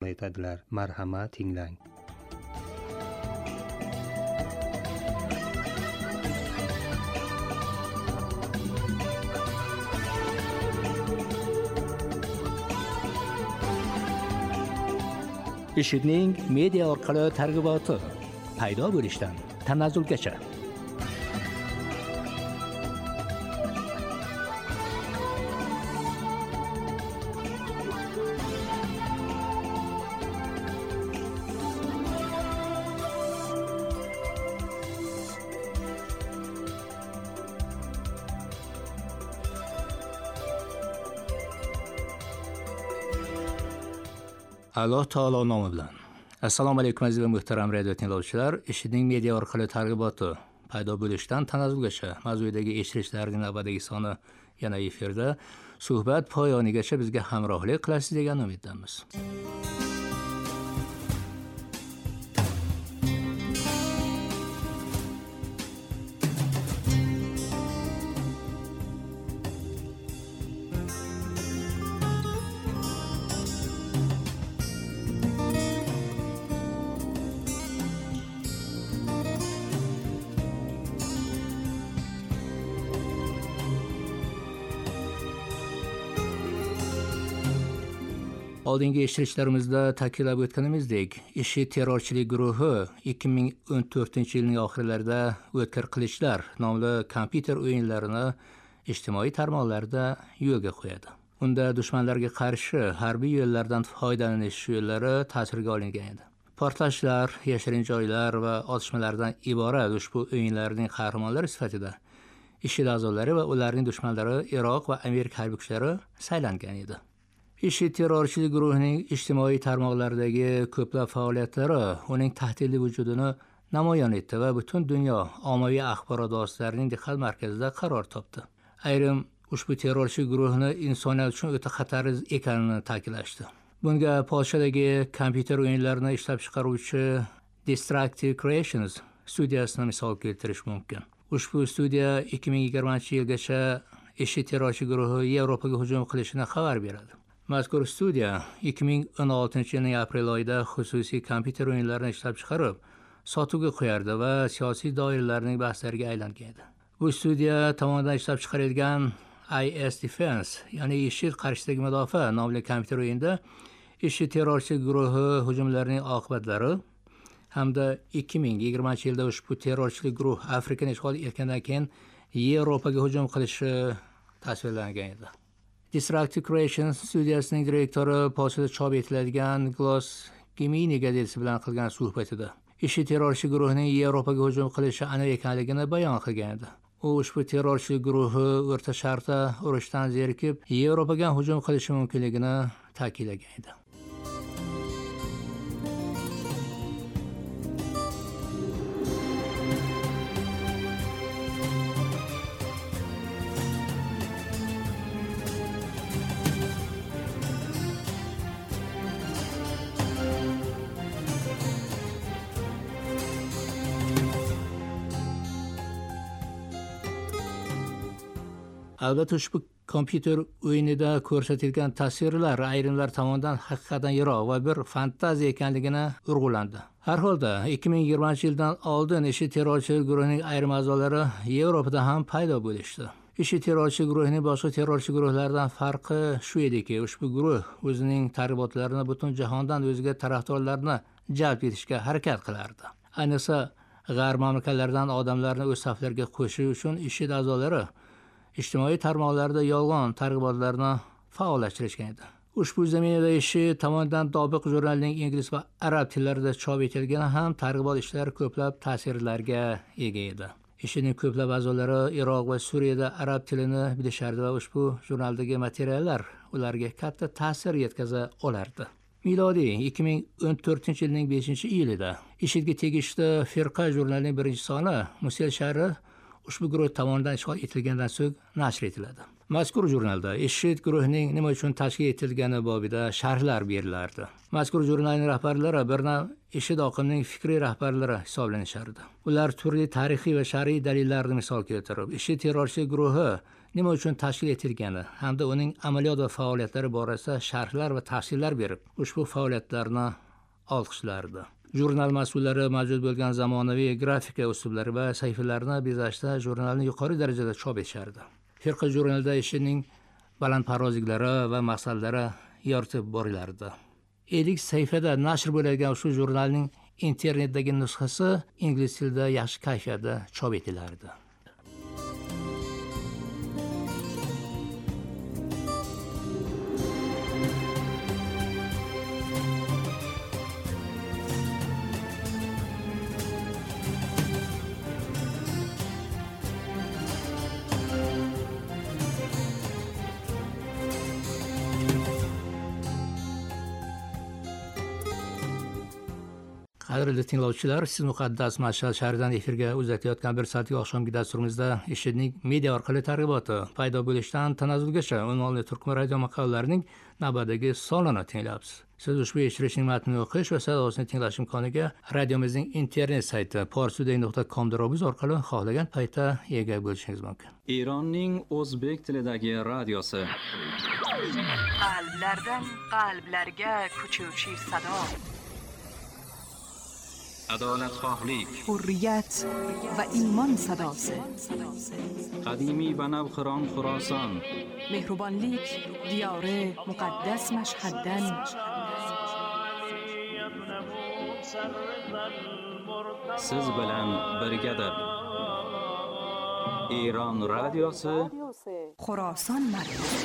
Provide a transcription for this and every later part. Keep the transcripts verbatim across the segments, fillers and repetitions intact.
etadilar. Marhamat, tinglang. IShIDning media orqali targ'iboti, paydo bo'lishdan tanazzulgacha. Alloh taolo nomi bilan. Assalomu alaykum aziz va muhtaram radio tinglovchilar. IShIDning media orqali targ'iboti, paydo bo'lishdan tanazzulgacha mavzuidagi eshitishlarning navbatdagi soni yana efirda. Suhbat poyonigacha bizga hamrohlik qilasiz degan umiddamiz. Oldingi eshitishlarimizda ta'kidlab o'tganimizdek, IShID terrorchilik guruhi ikki ming o'n to'rtinchi yilning oxirlarida O'tkir qilichlar nomli kompyuter o'yinlarini ijtimoiy tarmoqlarda yo'lga qo'yadi. Unda dushmanlarga qarshi harbiy yo'llardan foydalanish yo'llari tasvirga olingan edi. Portlashlar, yashirin joylar va otishmalardan iborat ushbu o'yinlarning qahramonlari sifatida IShID a'zolari va ularning dushmanlari Iroq va Amerika harbiy kuchlari saylangan edi. IShID terrorchilik guruhining ijtimoiy tarmoqlardagi ko'plab faoliyatlari uning tahdidli vujudini namoyon etdi va butun dunyo ommaviy axborot vositalarining diqqat markazida qaror topdi. Ayrim ushbu terrorchilik guruhini insoniyat uchun o'ta xatarli ekanini ta'kidlashdi. Bunga Polshadagi kompyuter o'yinlarini ishlab chiqaruvchi Destructive Creations studiyasini misol keltirish mumkin. Ushbu studiya ikki ming yigirmanchi yilgacha IShID terrorchilik guruhi Yevropaga hujum qilishini xabar beradi. Mazkur studiya ikki ming o'n oltinchi yilning aprel oyida xususiy kompyuter o'yinlarini ishlab chiqarib, sotuvga qo'yardi va siyosiy doiralarning bahslariga aylangan edi. Bu studiya tomonidan ishlab chiqarilgan I S Defense, ya'ni IShID qarshisidagi mudofaa nomli kompyuter o'yinda IShID terrorchilik guruhi hujumlarining oqibatlari hamda ikki ming yigirmanchi yilda ushbu terrorchilik guruh Afrikani ishg'ol etgandan keyin Yevropaga hujum qilishi tasvirlangan edi. Destructive Creations studiyasining direktori Polshada chop etiladigan Gloss Gemini gazetasi bilan qilgan suhbatida IShID terrorchilik guruhining Yevropaga hujum qilishi aniq ekanligini bayon qilgan edi. U ushbu terrorchilik guruhi O'rta Sharqda urushdan zerikib, Yevropaga hujum qilishi mumkinligini ta'kidlagan edi. Albatta ushbu kompyuter o'yinida ko'rsatilgan tasvirlar ayrimlar tomonidan haqiqatan yiroq va bir fantaziya ekanligini urg'ulandi. Har holda ikki ming yigirmanchi yildan oldin IShID terrorchilik guruhining ayrim a'zolari Yevropada ham paydo bo'lishdi. IShID terrorchilik guruhining boshqa terrorchi guruhlardan farqi shu ediki, ushbu guruh o'zining targ'ibotlarini butun jahondan o'ziga tarafdorlarni jalb etishga harakat qilardi. Ayniqsa g'arb mamlakatlaridan odamlarni o'z saflariga qo'shish uchun IShID a'zolari ijtimoiy tarmoqlarda yolg'on targ'ibotlarni faollashtirishgan edi. Ushbu zaminada IShID tomonidan dobiq jurnalning ingliz va arab tillarida chop etilgani ham targ'ibot ishlari ko'plab ta'sirlarga ega edi. IShIDning ko'plab a'zolari Iroq va Suriyada arab tilini bilishardi va ushbu jurnaldagi materiallar ularga katta ta'sir yetkaza olardi. Milodiy ikki ming o'n to'rtinchi yilning beshinchi iyulida IShIDga tegishli Firqa jurnalining birinchi soni Musel shahri ushbu guruh tomonidan ishg'ol etilgandan so'ng nashr etiladi. Mazkur jurnalda IShID guruhining nima uchun tashkil etilgani bobida sharhlar berilardi. Mazkur jurnalning rahbarlari bir nav IShID oqimining fikriy rahbarlari hisoblanishardi. Ular turli tarixiy va shar'iy dalillarni misol keltirib, IShID terrorchilik guruhi nima uchun tashkil etilgani hamda uning amaliyot va faoliyatlari borasida sharhlar va tafsillar berib, ushbu faoliyatlarni olqishlardi. Jurnal mas'ullari mavjud bo'lgan zamonaviy grafika uslublari va sahifalarni bezashda jurnalni yuqori darajada chop etishardi. Firqa jurnalda ishining balandparvozliklari va maqsadlari yoritib borilardi. ellik sahifada nashr bo'ladigan ushbu jurnalning internetdagi nusxasi ingliz tilida yaxshi kayfiyatda chop etilardi. Qadrli tinglovchilar, siz muqaddas Mashhad shahridan efirga uzatilayotgan bir soatlik oqshomgi dasturimizda IShIDning media orqali targ'iboti paydo bo'lishidan tanazzulgacha unvonli turkman radio maqolalarining navbatdagi sonini tinglayapsiz. Siz ushbu eshitishning matnini o'qish va sadosini tinglash imkoniga radiomizning internet sayti parstoday nuqta com darobuz orqali xohlagan paytda ega bo'lishingiz mumkin. Eronning o'zbek tilidagi radiosi. Qalblardan qalblarga ko'chuvchi sado. Adolatxohlik, hurriyat va iymon sadosi. qadimiy va navqiron Xuroson, mehribonlik diyori muqaddas Mashhaddan siz bilan birgadir. Eron radiosi, Xuroson markazi.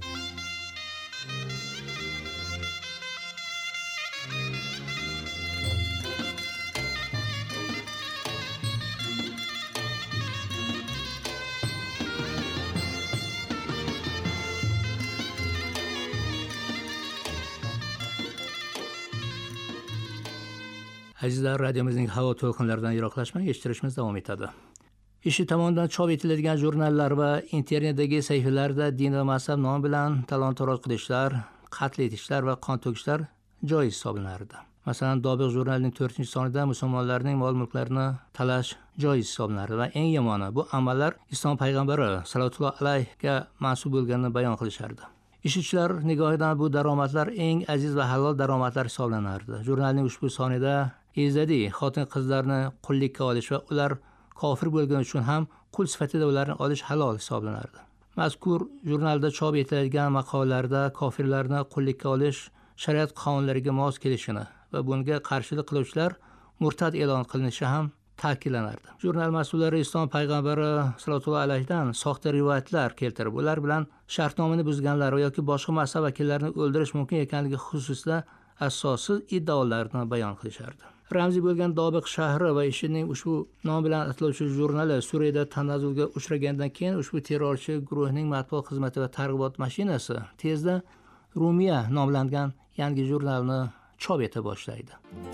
Azizlar, radiomizning havo to'lqinlaridan yiroqlashmay eshittirishimiz davom etadi. IShID tomonidan chop etiladigan jurnallar va internetdagi sahifalarda din va mazhab nomi bilan talon-toroj qilishlar, qatl etishlar va qon to'kishlar joiz hisoblanardi. Masalan, Dobiq jurnalining to'rtinchi sonida musulmonlarning mol-mulklarini talash joiz hisoblanardi va eng yomoni bu amallar Islom payg'ambari sallallohu alayhiga mansub bo'lganini bayon qilishardi. IShIDchilar nigohidan bu daromadlar eng aziz va halol daromadlar hisoblanardi. Jurnalning ushbu sonida ezadi xotin-qizlarni qullikka olish va ular kofir bo'lgani uchun ham qul sifatida ularni olish halol hisoblanardi. Mazkur jurnalda chop etiladigan maqolalarda kofirlarni qullikka olish shariat qonunlariga mos kelishini va bunga qarshilik qiluvchilar murtad e'lon qilinishi ham ta'kidlanardi. Jurnal mas'ullari Islom payg'ambari sallallohu alayhidan soxta rivoyatlar keltirib, ular bilan shartnomani buzganlar yoki boshqa mazhab vakillarini o'ldirish mumkin ekanligi xususida asossiz iddaolarni bayon qilishardi. Ramziy bo'lgan Dobiq shahri va IShIDning ushbu nom bilan ataluvchi jurnali Suriyada tanazzulga uchragandan keyin ushbu terrorchi guruhning matbuot xizmati va targ'ibot mashinasi tezda Rumiya nomlangan yangi jurnalni chop eta boshlaydi.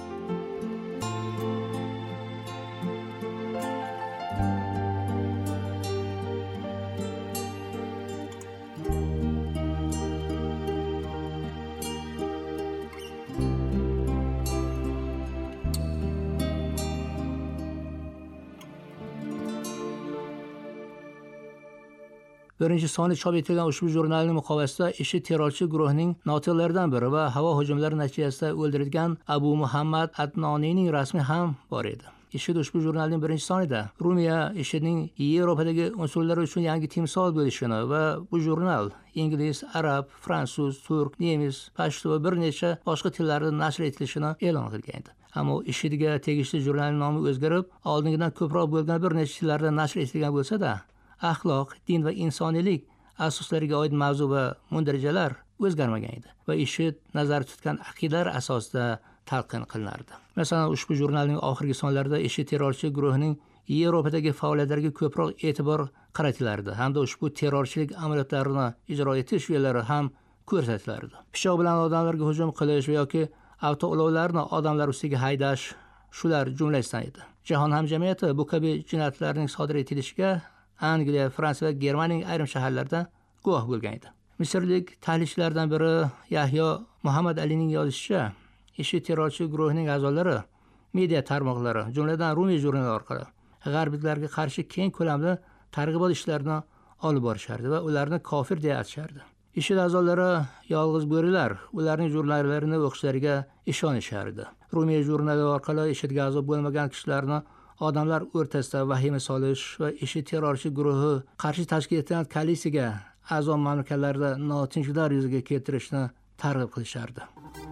Birinchi soni chop etilgan ushbu jurnalning muqovasida IShID terrorchi guruhining notiqlaridan biri va havo hujumlari natijasida o'ldirilgan Abu Muhammad Adnoniyning rasmi ham bor edi. IShID ushbu jurnalning birinchi sonida Rumiya IShIDning Yevropadagi unsurlari uchun yangi timsol bo'lishini va bu jurnal ingliz, arab, fransuz, turk, nemis, pashto va bir necha boshqa tillarda nashr etilishini e'lon qilgan edi. Ammo IShIDga tegishli jurnalning nomi o'zgarib, oldingidan ko'proq bo'lgan bir necha tillarda nashr etilgan bo'lsa-da, axloq, din va insoniylik asoslariga oid mavzu va mundarijalar o'zgarmagan edi va IShID nazarda tutgan aqidalar asosida talqin qilinardi. Masalan, ushbu jurnalning oxirgi sonlarida IShID terrorchi guruhining Yevropadagi faoliyatlariga ko'proq e'tibor qaratilardi hamda ushbu terrorchilik amaliyotlarini ijro etish yo'llari ham ko'rsatilardi. Pichoq bilan odamlarga hujum qilish yoki avtoulovlarni odamlar ustiga haydash shular jumlasidan edi. Jahon hamjamiyati bu kabi jinoyatlarning sodir etilishiga Angliya, Fransiya va Germaniyaning ayrim shaharlarida guvoh bo'lgan edi. Misrlik tahlilchilardan biri Yahyo Muhammad Alining yozishicha, IShID terrorchi guruhining a'zolari media tarmoqlari, jumladan Rumiy jurnali orqali g'arbliklarga qarshi keng ko'lamli targ'ibot ishlarini olib borishardi va ularni kofir deya atashardi. IShID a'zolari yolg'iz bo'rilar, ularning jurnallarini o'qishlariga ishonishardi. Rumiy jurnali orqali IShIDga a'zo bo'lmagan kishilarni odamlar o'rtasida vahima solish va IShID terrorchi guruhi qarshi tashkil etilgan koalitsiyaga a'zo mamlakatlarda notinchliklar yuzaga keltirishni targ'ib qilishardi.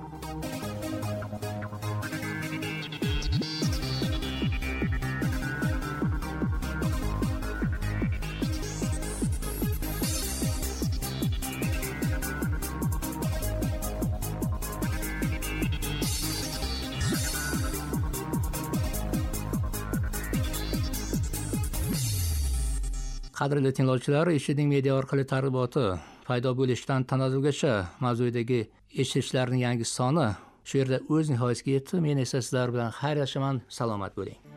Qadrli tinglovchilar, IShIDning media orqali targ'iboti paydo bo'lishidan tanazzulgacha mavzudagi eshitishlarning yangi soni shu yerda o'z nihoyasiga yetdi. Men esa sizlar bilan xayrlashaman. Salomat bo'ling.